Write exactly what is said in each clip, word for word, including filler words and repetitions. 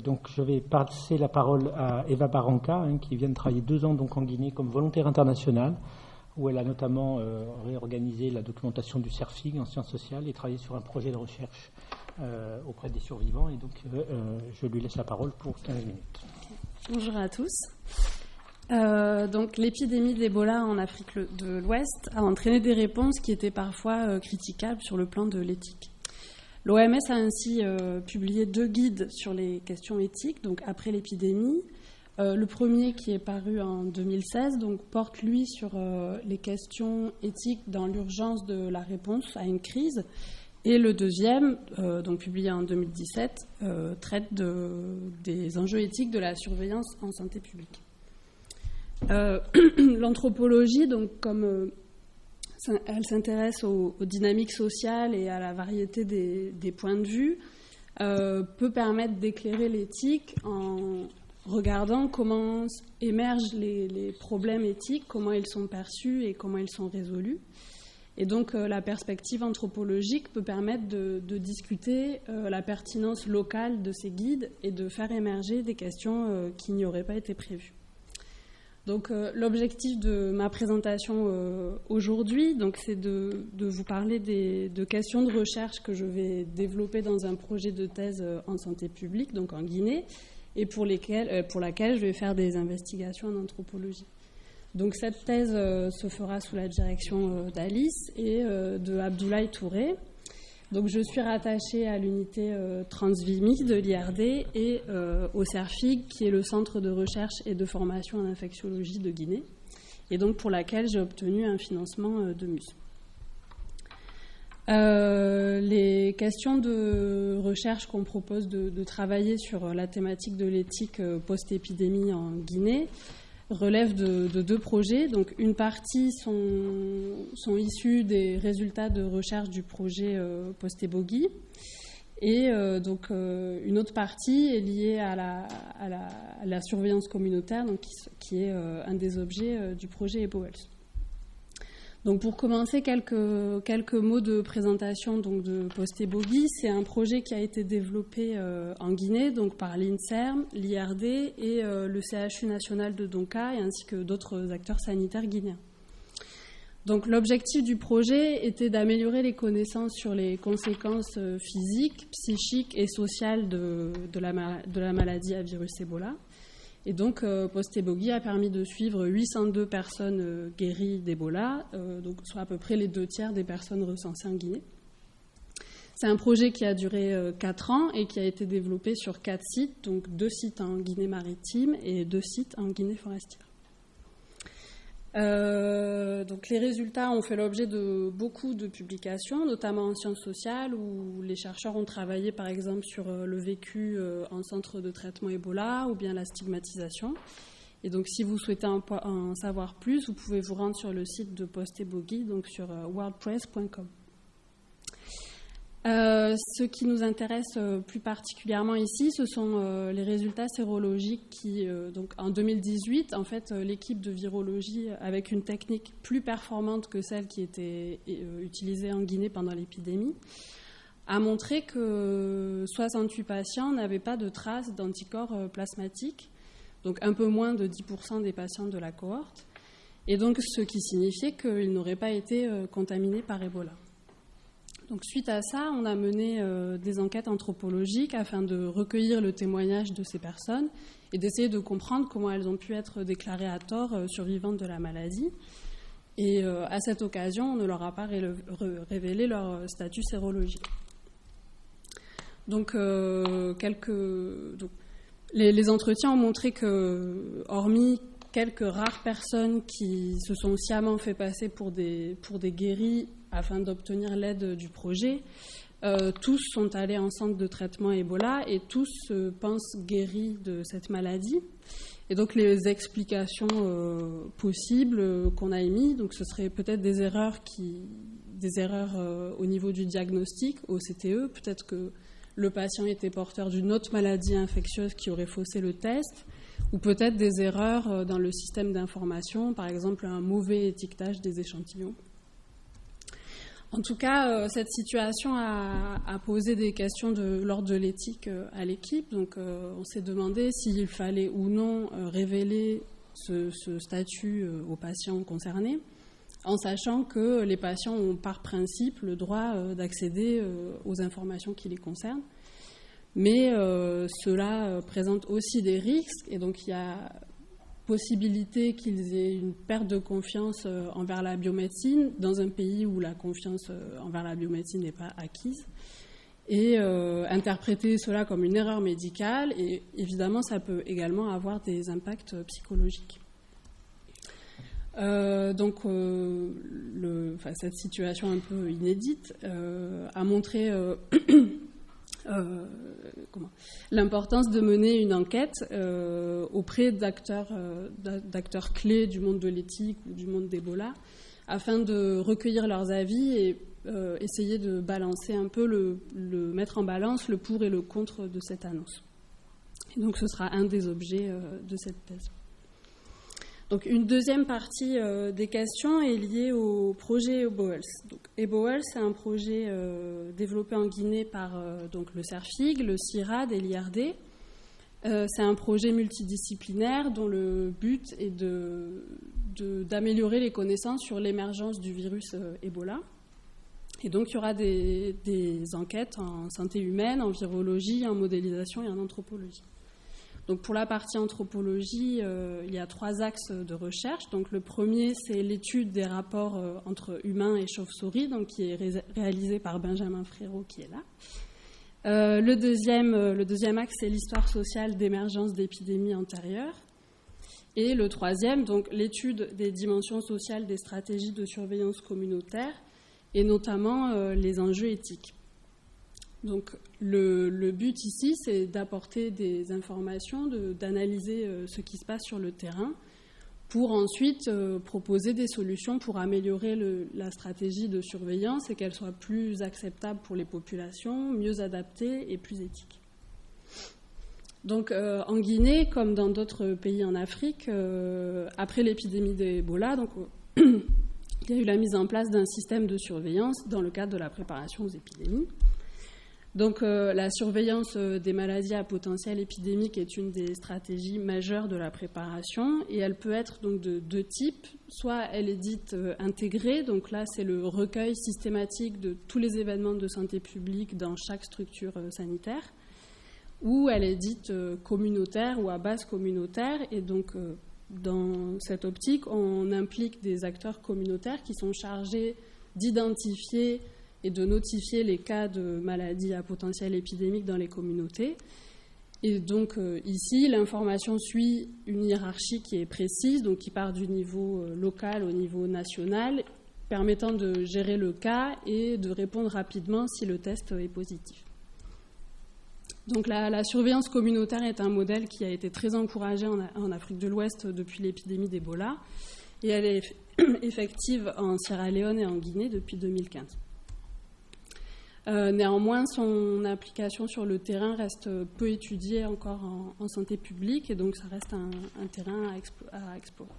donc, je vais passer la parole à Eva Barranca, hein, qui vient de travailler deux ans donc, en Guinée comme volontaire internationale, où elle a notamment euh, réorganisé la documentation du CERFIG en sciences sociales et travaillé sur un projet de recherche euh, auprès des survivants. Et donc, euh, euh, je lui laisse la parole pour quinze minutes. Bonjour à tous. Euh, donc, l'épidémie d'Ebola en Afrique de l'Ouest a entraîné des réponses qui étaient parfois euh, critiquables sur le plan de l'éthique. L'O M S a ainsi euh, publié deux guides sur les questions éthiques, donc après l'épidémie. Euh, le premier, qui est paru en deux mille seize, donc, porte, lui, sur euh, les questions éthiques dans l'urgence de la réponse à une crise. Et le deuxième, euh, donc publié en deux mille dix-sept, euh, traite de, des enjeux éthiques de la surveillance en santé publique. Euh, l'anthropologie, donc, comme euh, elle s'intéresse aux, aux dynamiques sociales et à la variété des, des points de vue, euh, peut permettre d'éclairer l'éthique en regardant comment émergent les, les problèmes éthiques, comment ils sont perçus et comment ils sont résolus. Et donc, euh, la perspective anthropologique peut permettre de, de discuter euh, la pertinence locale de ces guides et de faire émerger des questions euh, qui n'y auraient pas été prévues. Donc, euh, l'objectif de ma présentation euh, aujourd'hui, donc, c'est de, de vous parler des, de questions de recherche que je vais développer dans un projet de thèse en santé publique, donc en Guinée, et pour, lesquelles, euh, pour laquelle je vais faire des investigations en anthropologie. Donc, cette thèse euh, se fera sous la direction euh, d'Alice et euh, de Abdoulaye Touré. Donc, je suis rattachée à l'unité euh, Transvimi de l'I R D et euh, au CERFIG, qui est le centre de recherche et de formation en infectiologie de Guinée, et donc pour laquelle j'ai obtenu un financement euh, de M U S. Euh, les questions de recherche qu'on propose de, de travailler sur la thématique de l'éthique euh, post-épidémie en Guinée relèvent de, de deux projets. Donc, une partie sont, sont issus des résultats de recherche du projet euh, Post-Ebogi, et euh, donc euh, une autre partie est liée à la, à la, à la surveillance communautaire, donc qui, qui est euh, un des objets euh, du projet EBOHealth. Donc, pour commencer, quelques, quelques mots de présentation donc, de Post-Ebogi. C'est un projet qui a été développé euh, en Guinée, donc par l'INSERM, l'I R D et euh, le C H U national de Donka, et ainsi que d'autres acteurs sanitaires guinéens. Donc, l'objectif du projet était d'améliorer les connaissances sur les conséquences physiques, psychiques et sociales de, de, la, de la maladie à virus Ebola. Et donc, euh, Post-Ebogi a permis de suivre huit cent deux personnes euh, guéries d'Ebola, euh, donc soit à peu près les deux tiers des personnes recensées en Guinée. C'est un projet qui a duré euh, quatre ans et qui a été développé sur quatre sites, donc deux sites en Guinée-Maritime et deux sites en Guinée forestière. Euh, donc les résultats ont fait l'objet de beaucoup de publications, notamment en sciences sociales, où les chercheurs ont travaillé par exemple sur le vécu en centre de traitement Ebola ou bien la stigmatisation. Et donc si vous souhaitez en, en savoir plus, vous pouvez vous rendre sur le site de Post-Ebogi, donc sur wordpress point com. Euh, ce qui nous intéresse euh, plus particulièrement ici, ce sont euh, les résultats sérologiques qui, euh, donc en deux mille dix-huit, en fait, euh, l'équipe de virologie, avec une technique plus performante que celle qui était euh, utilisée en Guinée pendant l'épidémie, a montré que soixante-huit patients n'avaient pas de traces d'anticorps euh, plasmatiques, donc un peu moins de dix pour cent des patients de la cohorte, et donc ce qui signifiait qu'ils n'auraient pas été euh, contaminés par Ebola. Donc, suite à ça, on a mené euh, des enquêtes anthropologiques afin de recueillir le témoignage de ces personnes et d'essayer de comprendre comment elles ont pu être déclarées à tort euh, survivantes de la maladie. Et euh, à cette occasion, on ne leur a pas ré- ré- révélé leur statut sérologique. Donc, euh, quelques, donc les, les entretiens ont montré que, hormis quelques rares personnes qui se sont sciemment fait passer pour des, pour des guéris afin d'obtenir l'aide du projet, euh, tous sont allés en centre de traitement Ebola et tous se pensent guéris de cette maladie. Et donc les explications euh, possibles euh, qu'on a émises, donc ce serait peut-être des erreurs, qui, des erreurs euh, au niveau du diagnostic, au C T E, peut-être que le patient était porteur d'une autre maladie infectieuse qui aurait faussé le test, ou peut-être des erreurs euh, dans le système d'information, par exemple un mauvais étiquetage des échantillons. En tout cas, euh, cette situation a, a posé des questions de l'ordre de l'éthique euh, à l'équipe. Donc, euh, on s'est demandé s'il fallait ou non euh, révéler ce, ce statut euh, aux patients concernés, en sachant que les patients ont par principe le droit euh, d'accéder euh, aux informations qui les concernent. Mais euh, cela euh, présente aussi des risques, et donc il y a possibilité qu'ils aient une perte de confiance euh, envers la biomédecine dans un pays où la confiance euh, envers la biomédecine n'est pas acquise, et euh, interpréter cela comme une erreur médicale, et évidemment ça peut également avoir des impacts psychologiques. Euh, donc euh, le, enfin, cette situation un peu inédite euh, a montré euh, Euh, comment, l'importance de mener une enquête euh, auprès d'acteurs, euh, d'acteurs clés du monde de l'éthique ou du monde d'Ebola, afin de recueillir leurs avis et euh, essayer de balancer un peu, le, le mettre en balance le pour et le contre de cette annonce. Et donc ce sera un des objets euh, de cette thèse. Donc, une deuxième partie euh, des questions est liée au projet EBOHEALTH. Donc, EBOHEALTH, c'est un projet euh, développé en Guinée par euh, donc, le CERFIG, le CIRAD et l'I R D. Euh, c'est un projet multidisciplinaire dont le but est de, de, d'améliorer les connaissances sur l'émergence du virus euh, Ebola. Et donc, il y aura des, des enquêtes en santé humaine, en virologie, en modélisation et en anthropologie. Donc pour la partie anthropologie, euh, il y a trois axes de recherche. Donc le premier, c'est l'étude des rapports euh, entre humains et chauves-souris, donc qui est ré- réalisé par Benjamin Frérot, qui est là. Euh, le, deuxième, euh, le deuxième axe, c'est l'histoire sociale d'émergence d'épidémies antérieures. Et le troisième, donc l'étude des dimensions sociales des stratégies de surveillance communautaire, et notamment euh, les enjeux éthiques. Donc, le, le but ici, c'est d'apporter des informations, de, d'analyser euh, ce qui se passe sur le terrain, pour ensuite euh, proposer des solutions pour améliorer le, la stratégie de surveillance et qu'elle soit plus acceptable pour les populations, mieux adaptée et plus éthique. Donc, euh, en Guinée, comme dans d'autres pays en Afrique, euh, après l'épidémie d'Ebola, donc, euh, il y a eu la mise en place d'un système de surveillance dans le cadre de la préparation aux épidémies. Donc, euh, la surveillance euh, des maladies à potentiel épidémique est une des stratégies majeures de la préparation, et elle peut être donc de deux types. Soit elle est dite euh, intégrée, donc là c'est le recueil systématique de tous les événements de santé publique dans chaque structure euh, sanitaire, ou elle est dite euh, communautaire ou à base communautaire, et donc euh, dans cette optique on implique des acteurs communautaires qui sont chargés d'identifier et de notifier les cas de maladies à potentiel épidémique dans les communautés. Et donc euh, ici, l'information suit une hiérarchie qui est précise, donc qui part du niveau euh, local au niveau national, permettant de gérer le cas et de répondre rapidement si le test est positif. Donc la, la surveillance communautaire est un modèle qui a été très encouragé en, en Afrique de l'Ouest depuis l'épidémie d'Ebola, et elle est effective en Sierra Leone et en Guinée depuis deux mille quinze. Euh, néanmoins, son application sur le terrain reste peu étudiée encore en, en santé publique, et donc ça reste un, un terrain à, explo- à explorer.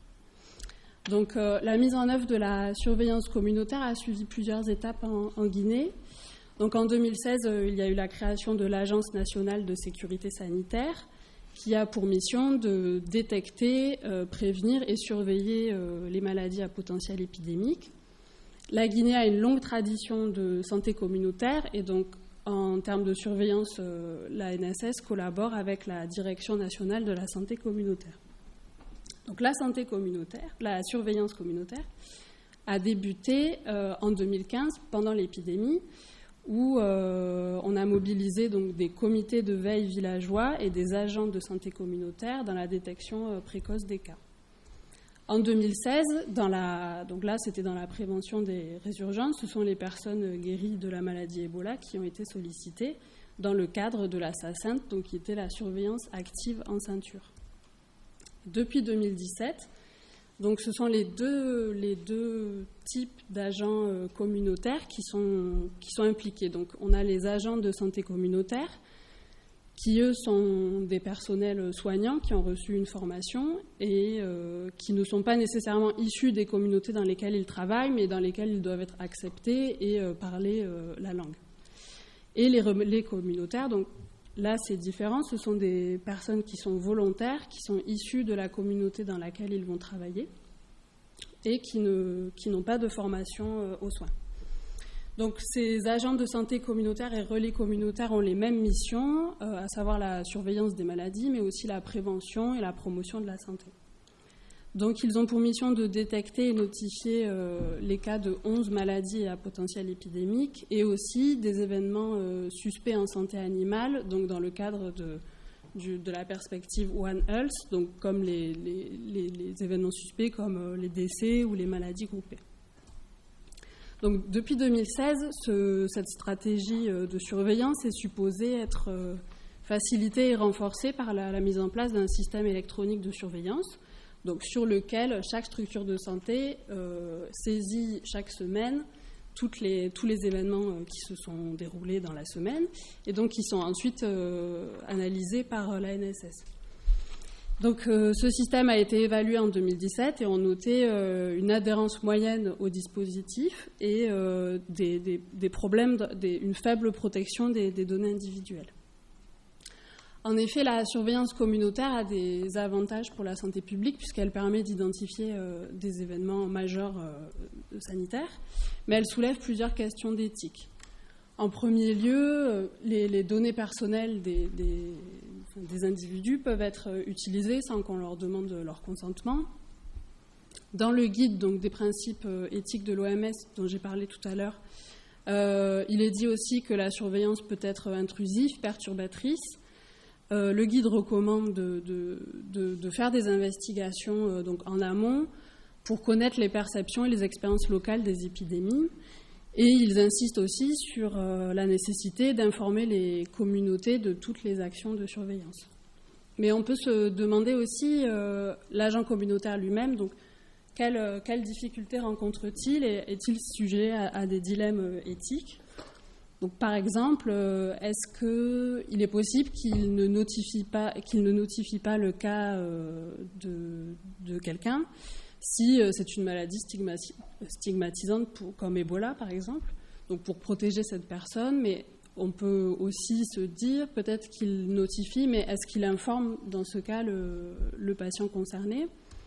Donc, euh, la mise en œuvre de la surveillance communautaire a suivi plusieurs étapes en, en Guinée. Donc, en deux mille seize, euh, il y a eu la création de l'Agence nationale de sécurité sanitaire, qui a pour mission de détecter, euh, prévenir et surveiller euh, les maladies à potentiel épidémique. La Guinée a une longue tradition de santé communautaire, et donc en termes de surveillance, euh, la N S S collabore avec la Direction nationale de la santé communautaire. Donc la santé communautaire, la surveillance communautaire, a débuté euh, en deux mille quinze pendant l'épidémie, où euh, on a mobilisé donc des comités de veille villageois et des agents de santé communautaire dans la détection euh, précoce des cas. En deux mille seize, dans la, donc là c'était dans la prévention des résurgences, ce sont les personnes guéries de la maladie Ebola qui ont été sollicitées dans le cadre de la SACENT, donc qui était la surveillance active en ceinture. Depuis deux mille dix-sept, donc ce sont les deux, les deux types d'agents euh, communautaires qui sont, qui sont impliqués. Donc on a les agents de santé communautaire qui eux sont des personnels soignants qui ont reçu une formation et euh, qui ne sont pas nécessairement issus des communautés dans lesquelles ils travaillent, mais dans lesquelles ils doivent être acceptés et euh, parler euh, la langue. Et les relais communautaires, donc là c'est différent, ce sont des personnes qui sont volontaires, qui sont issues de la communauté dans laquelle ils vont travailler et qui, ne, qui n'ont pas de formation euh, aux soins. Donc ces agents de santé communautaires et relais communautaires ont les mêmes missions, euh, à savoir la surveillance des maladies, mais aussi la prévention et la promotion de la santé. Donc ils ont pour mission de détecter et notifier euh, les cas de onze maladies à potentiel épidémique et aussi des événements euh, suspects en santé animale, donc dans le cadre de, du, de la perspective One Health, donc comme les, les, les, les événements suspects comme euh, les décès ou les maladies groupées. Donc, depuis deux mille seize, ce, cette stratégie de surveillance est supposée être euh, facilitée et renforcée par la, la mise en place d'un système électronique de surveillance, donc sur lequel chaque structure de santé euh, saisit chaque semaine toutes les, tous les événements euh, qui se sont déroulés dans la semaine et donc qui sont ensuite euh, analysés par euh, la N S S. Donc, euh, ce système a été évalué en deux mille dix-sept et on notait euh, une adhérence moyenne au dispositif et euh, des, des, des problèmes, des, une faible protection des, des données individuelles. En effet, la surveillance communautaire a des avantages pour la santé publique puisqu'elle permet d'identifier euh, des événements majeurs euh, sanitaires, mais elle soulève plusieurs questions d'éthique. En premier lieu, les, les données personnelles des, des, des individus peuvent être utilisées sans qu'on leur demande leur consentement. Dans le guide donc, des principes éthiques de l'O M S dont j'ai parlé tout à l'heure, euh, il est dit aussi que la surveillance peut être intrusive, perturbatrice. Euh, le guide recommande de, de, de, de faire des investigations euh, donc, en amont pour connaître les perceptions et les expériences locales des épidémies. Et ils insistent aussi sur euh, la nécessité d'informer les communautés de toutes les actions de surveillance. Mais on peut se demander aussi, euh, l'agent communautaire lui-même, donc quelles quelle difficultés rencontre-t-il et est-il sujet à, à des dilemmes éthiques ? Donc, par exemple, euh, est-ce qu'il est possible qu'il ne notifie pas, qu'il ne notifie pas le cas euh, de, de quelqu'un si euh, c'est une maladie stigmati- stigmatisante pour, comme Ebola, par exemple, donc pour protéger cette personne, mais on peut aussi se dire peut-être qu'il notifie, mais est-ce qu'il informe dans ce cas le, le patient concerné ?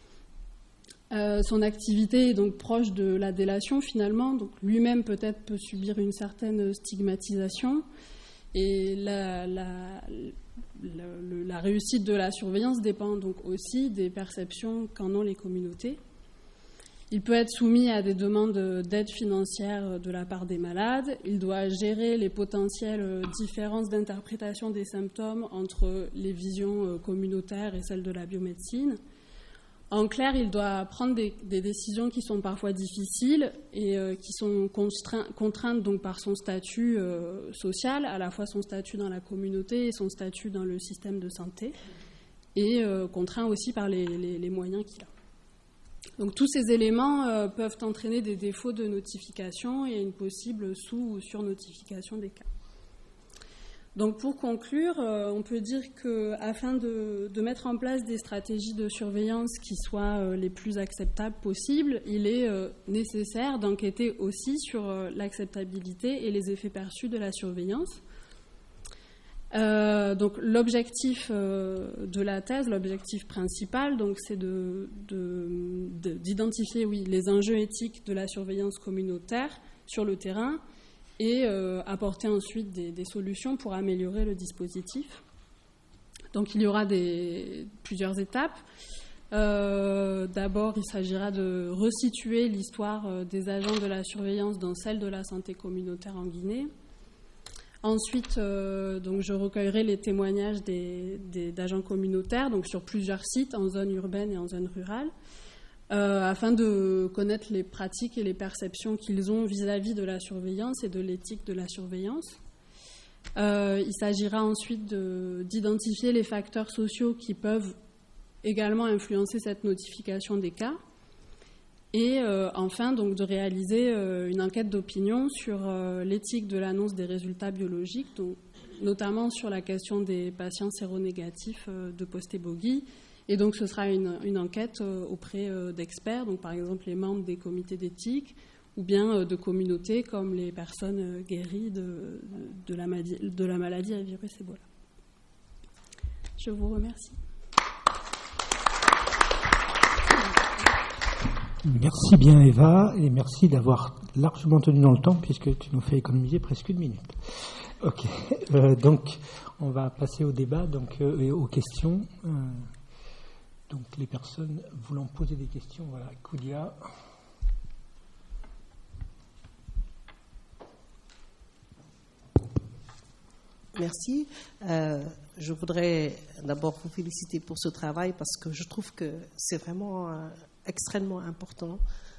Euh, son activité est donc proche de la délation finalement, donc lui-même peut-être peut subir une certaine stigmatisation et la, la, la, la réussite de la surveillance dépend donc aussi des perceptions qu'en ont les communautés. Il peut être soumis à des demandes d'aide financière de la part des malades. Il doit gérer les potentielles différences d'interprétation des symptômes entre les visions communautaires et celles de la biomédecine. En clair, il doit prendre des, des décisions qui sont parfois difficiles et euh, qui sont contraintes, contraintes donc par son statut euh, social, à la fois son statut dans la communauté et son statut dans le système de santé, et euh, contraint aussi par les, les, les moyens qu'il a. Donc tous ces éléments euh, peuvent entraîner des défauts de notification et une possible sous- ou surnotification des cas. Donc pour conclure, euh, on peut dire qu'afin de, de mettre en place des stratégies de surveillance qui soient euh, les plus acceptables possibles, il est euh, nécessaire d'enquêter aussi sur euh, l'acceptabilité et les effets perçus de la surveillance. Euh, donc l'objectif euh, de la thèse, l'objectif principal, donc, c'est de, de, de, d'identifier oui, les enjeux éthiques de la surveillance communautaire sur le terrain et euh, apporter ensuite des, des solutions pour améliorer le dispositif. Donc il y aura des, plusieurs étapes. Euh, d'abord, il s'agira de resituer l'histoire des agents de la surveillance dans celle de la santé communautaire en Guinée. Ensuite, euh, donc, je recueillerai les témoignages des, des, d'agents communautaires donc sur plusieurs sites, en zone urbaine et en zone rurale, euh, afin de connaître les pratiques et les perceptions qu'ils ont vis-à-vis de la surveillance et de l'éthique de la surveillance. Euh, il s'agira ensuite de, d'identifier les facteurs sociaux qui peuvent également influencer cette notification des cas. Et euh, enfin, donc, de réaliser euh, une enquête d'opinion sur euh, l'éthique de l'annonce des résultats biologiques, donc, notamment sur la question des patients séronégatifs de post-ébogui. Et donc, ce sera une, une enquête auprès d'experts, donc par exemple les membres des comités d'éthique, ou bien de communautés comme les personnes guéries de, de, la, maladie, de la maladie à virus Ebola. Je vous remercie. Merci bien Eva, et merci d'avoir largement tenu dans le temps, puisque tu nous fais économiser presque une minute. Ok, euh, donc on va passer au débat donc, euh, et aux questions. Euh, donc les personnes voulant poser des questions, voilà, Koudia. Merci. Euh, je voudrais d'abord vous féliciter pour ce travail parce que je trouve que c'est vraiment euh, extrêmement important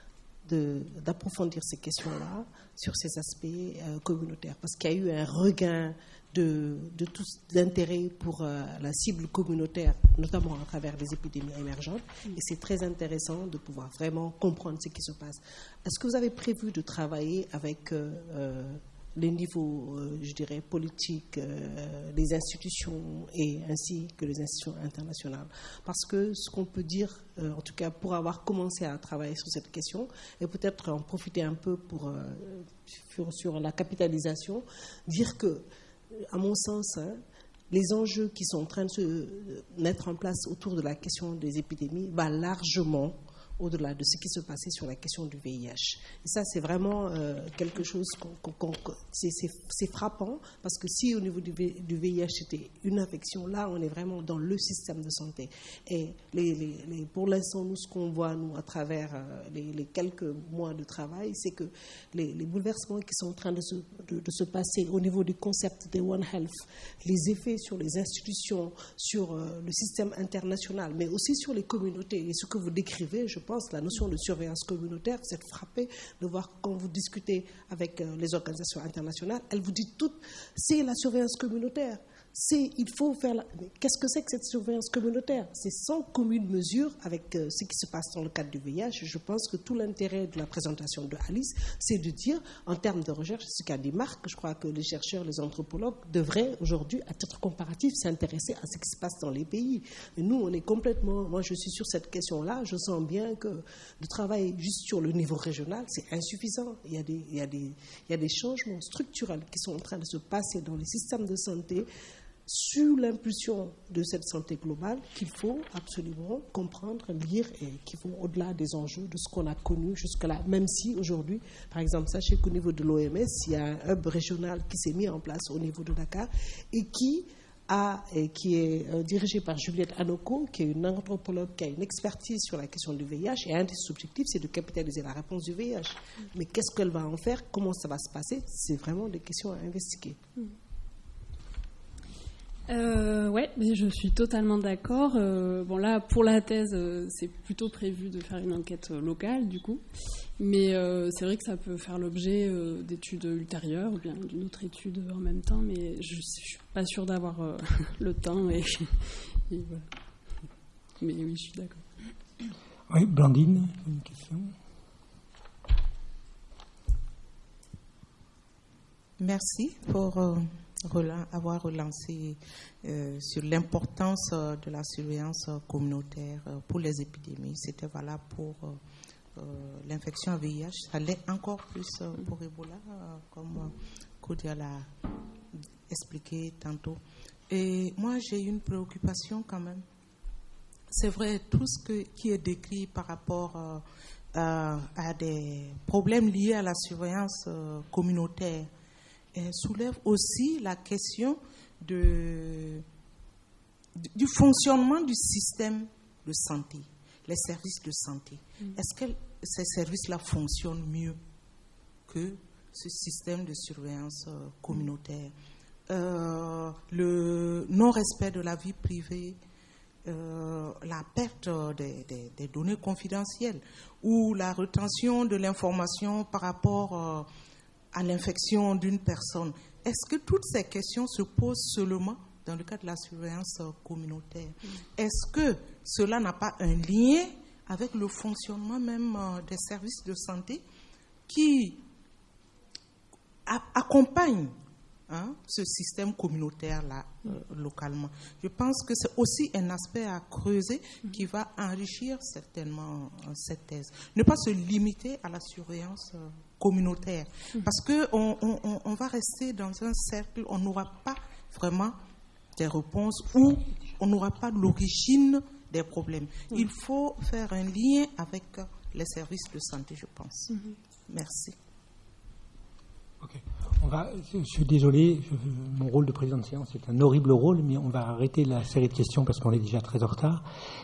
de, d'approfondir ces questions-là sur ces aspects euh, communautaires parce qu'il y a eu un regain de, de tout, d'intérêt pour euh, la cible communautaire, notamment à travers les épidémies émergentes. Et c'est très intéressant de pouvoir vraiment comprendre ce qui se passe. Est-ce que vous avez prévu de travailler avec... Euh, euh, les niveaux, euh, je dirais, politiques, euh, les institutions et ainsi que les institutions internationales. Parce que ce qu'on peut dire, euh, en tout cas pour avoir commencé à travailler sur cette question, et peut-être en profiter un peu pour, euh, sur, sur la capitalisation, dire que, à mon sens, hein, les enjeux qui sont en train de se mettre en place autour de la question des épidémies va largement au-delà de ce qui se passait sur la question du V I H. Et ça, c'est vraiment euh, quelque chose, qu'on, qu'on, qu'on, c'est, c'est, c'est frappant, parce que si au niveau du, v, du V I H c'était une infection, là, on est vraiment dans le système de santé. Et les, les, les, pour l'instant, nous, ce qu'on voit, nous, à travers euh, les, les quelques mois de travail, c'est que les, les bouleversements qui sont en train de se, de, de se passer au niveau du concept de One Health, les effets sur les institutions, sur euh, le système international, mais aussi sur les communautés, et ce que vous décrivez, je pense, la notion de surveillance communautaire, vous êtes frappé de voir quand vous discutez avec euh, les organisations internationales, elles vous disent toutes, c'est la surveillance communautaire. C'est, il faut faire la... Mais qu'est-ce que c'est que cette surveillance communautaire? C'est sans commune mesure avec euh, ce qui se passe dans le cadre du V I H. Je pense que tout l'intérêt de la présentation de Alice, c'est de dire, en termes de recherche, ce qu'a dit Marc, je crois que les chercheurs, les anthropologues devraient aujourd'hui, à titre comparatif, s'intéresser à ce qui se passe dans les pays. Et nous, on est complètement... Moi, je suis sur cette question-là. Je sens bien que de travailler juste sur le niveau régional, c'est insuffisant. Il y a des, il y a des, il y a des changements structurels qui sont en train de se passer dans les systèmes de santé sous l'impulsion de cette santé globale qu'il faut absolument comprendre, lire et qui vont au-delà des enjeux de ce qu'on a connu jusque-là, même si aujourd'hui, par exemple, sachez qu'au niveau de l'O M S, il y a un hub régional qui s'est mis en place au niveau de Dakar et qui, a, et qui est euh, dirigé par Juliette Anoko, qui est une anthropologue qui a une expertise sur la question du V I H, et un des objectifs, c'est de capitaliser la réponse du V I H. Mais qu'est-ce qu'elle va en faire? Comment ça va se passer? C'est vraiment des questions à investiguer. Mmh. Euh, ouais, je suis totalement d'accord. Euh, bon là, pour la thèse, euh, c'est plutôt prévu de faire une enquête euh, locale, du coup. Mais euh, c'est vrai que ça peut faire l'objet euh, d'études ultérieures ou bien d'une autre étude en même temps. Mais je, je suis pas sûre d'avoir euh, le temps. Et, et voilà. Mais oui, je suis d'accord. Oui, Blandine, une question. Merci pour euh, avoir relancé euh, sur l'importance euh, de la surveillance euh, communautaire euh, pour les épidémies. C'était valable pour euh, euh, l'infection à V I H. Ça l'est encore plus euh, pour Ebola, euh, comme euh, Koudia l'a expliqué tantôt. Et moi, j'ai une préoccupation quand même. C'est vrai, tout ce que, qui est décrit par rapport euh, à, à des problèmes liés à la surveillance euh, communautaire soulève aussi la question de, du fonctionnement du système de santé, les services de santé. Mm. Est-ce que ces services-là fonctionnent mieux que ce système de surveillance euh, communautaire? euh, Le non-respect de la vie privée, euh, la perte des, des, des données confidentielles ou la rétention de l'information par rapport euh, à l'infection d'une personne. Est-ce que toutes ces questions se posent seulement dans le cadre de la surveillance communautaire? Mmh. Est-ce que cela n'a pas un lien avec le fonctionnement même des services de santé qui a- accompagnent hein, ce système communautaire-là euh, localement. Je pense que c'est aussi un aspect à creuser qui va enrichir certainement euh, cette thèse. Ne pas se limiter à la surveillance euh, communautaire, parce qu'on on, on va rester dans un cercle, on n'aura pas vraiment des réponses ou on n'aura pas l'origine des problèmes. Il faut faire un lien avec les services de santé, je pense. Merci. Okay. On va, je suis désolé, je, mon rôle de président de séance est un horrible rôle, mais on va arrêter la série de questions parce qu'on est déjà très en retard.